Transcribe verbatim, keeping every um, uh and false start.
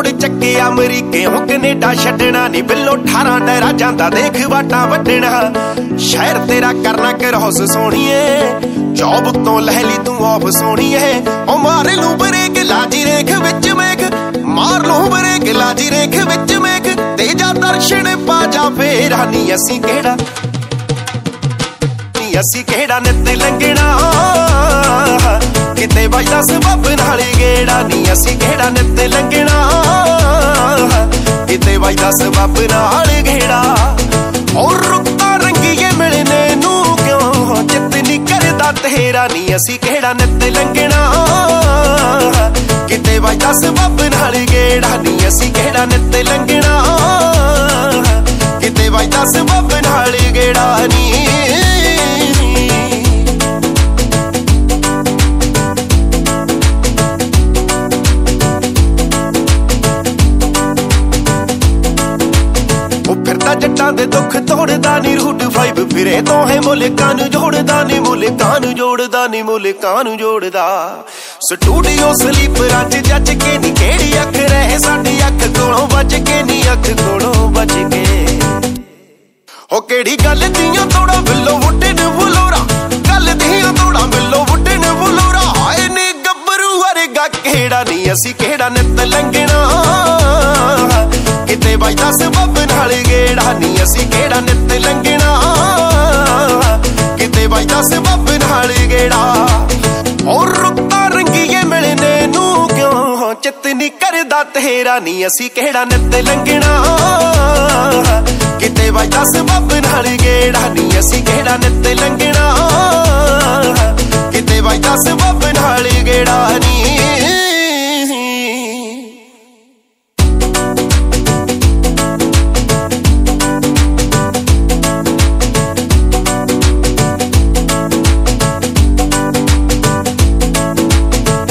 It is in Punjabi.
ਮੋੜ ਚੱਕੇ ਅਮਰੀਕਿਓਂ ਕੈਨੇਡਾ ਛੱਡਣਾ ਨੀ ਬਿੱਲੋ ਅਠਾਰਾਂ ਡੈਰਾ ਜਾਂਦਾ ਦੇਖ ਵਾਟਾਂ ਵੱਢਣਾ ਸ਼ਹਿਰ ਤੇਰਾ ਕਰਨਾ ਕਰੋਸ ਸੋਹਣੀਏ ਜੌਬ ਤੋਂ ਲੈ ਲਈ ਤੂੰ ਆਫ ਸੋਹਣੀਏ ਉਹ ਮਾਰ ਲੂ ਬਰੇਕ ਲਾਜੀ ਰੇਖ ਵਿੱਚ ਮੇਖ ਮਾਰ ਲੂ ਬਰੇਕ ਲਾਜੀ ਰੇਖ ਵਿੱਚ ਮੇਖ ਤੇਜਾ ਦਰਸ਼ਨ ਪਾ ਜਾ ਫੇਰਾ ਨੀ ਅਸੀਂ ਕਿਹੜਾ ਨੀ ਅਸੀਂ ਕਿਹੜਾ ਨਿੱਤ ਲੰਘਣਾ ਕਿਤੇ ਵੱਜਦਾ ਸਬੱਬ ਨਾਲ ਗੇੜਾ ਨੀ ਅਸੀਂ ਕਿਹੜਾ ਨਿੱਤ ਲੰਘਣਾ ਕਿਤੇ ਵੱਜਦਾ ਸਬੱਬ ਨਾਲ ਗੇੜਾ ਔਰ ਰੁੱਤਾਂ ਰੰਗੀਏ ਮਿਲਨੇ ਨੂੰ ਕਿਉਂ ਚਿੱਤ ਨੀ ਕਰਦਾ ਤੇਰਾ ਨੀ ਅਸੀਂ ਕਿਹੜਾ ਨਿੱਤ ਲੰਘਣਾ ਕਿਤੇ ਵੱਜਦਾ ਸਬੱਬ ਨਾਲ ਗੇੜਾ ਨੀ ਅਸੀਂ ਕਿਹੜਾ ਨਿੱਤ ਲੰਘਣਾ ਕਿਤੇ ਵੱਜਦਾ ਸਬੱਬ ਨਾਲ ਗੇੜਾ ਨੀ ਜੱਟਾਂ ਦੇ ਦੁੱਖ ਤੋੜਦਾ ਨੀ ਰੂਟ ਫਾਈਵ ਫਿਰੇ ਦੋਹੇ ਮੁਲਕਾਂ ਨੂੰ ਜੋੜਦਾ ਨੀ ਮੁਲਕਾਂ ਨੂੰ ਜੋੜਦਾ ਨੀ ਮੁਲਕਾਂ ਨੂੰ ਜੋੜਦਾ ਸਟੂਡੀਓ ਸਲੀਪਰਾਂ ਚ ਜੱਜ ਕੇ ਨੀ ਕਿਹੜੀ ਅੱਖ ਰਹੇ ਸਾਡੀ ਅੱਖ ਕੋਲੋਂ ਬਚ ਕੇ ਨੀ ਅੱਖ ਕੋਲੋਂ ਬਚ ਕੇ ਹੋ ਕਿਹੜੀ ਗੱਲ ਦੀਆਂ ਤੋੜਾ ਬਿੱਲੋ ਵੁੱਡੇ ਨੂੰ ਬੁਲੋਰਾ ਗੱਲ ਦੀਆਂ ਤੋੜਾ ਬਿੱਲੋ ਵੁੱਡੇ ਨੂੰ ਬੁਲੋਰਾ ਹਾਏ ਨੀ ਗੱਭਰੂ ਵਰਗਾ ਕਿਹੜਾ ਨੀ ਅਸੀਂ ਕਿਹੜਾ ਨਿੱਤ ਲੰਘਣਾ ਕਿਤੇ ਵੱਜਦਾ ਸਬੱਬ ਨਾਲ ਗੇੜਾ ਨੀ ਅਸੀਂ ਕਿਹੜਾ ਨਿੱਤ ਲੰਘਣਾ ਕਿਤੇ ਵੱਜਦਾ ਸਬੱਬ ਨਾਲ ਗੇੜਾ ਔਰ ਰੁੱਤਾਂ ਰੰਗੀਏ ਮਿਲਨੇ ਨੂੰ ਕਿਉਂ ਚਿੱਤ ਨੀ ਕਰਦਾ ਤੇਰਾ ਨੀ ਅਸੀਂ ਕਿਹੜਾ ਨਿੱਤ ਲੰਘਣਾ ਕਿਤੇ ਵੱਜਦਾ ਸਬੱਬ ਨਾਲ ਗੇੜਾ ਨੀ ਅਸੀਂ ਕਿਹੜਾ ਨਿੱਤ ਲੰਘਣਾ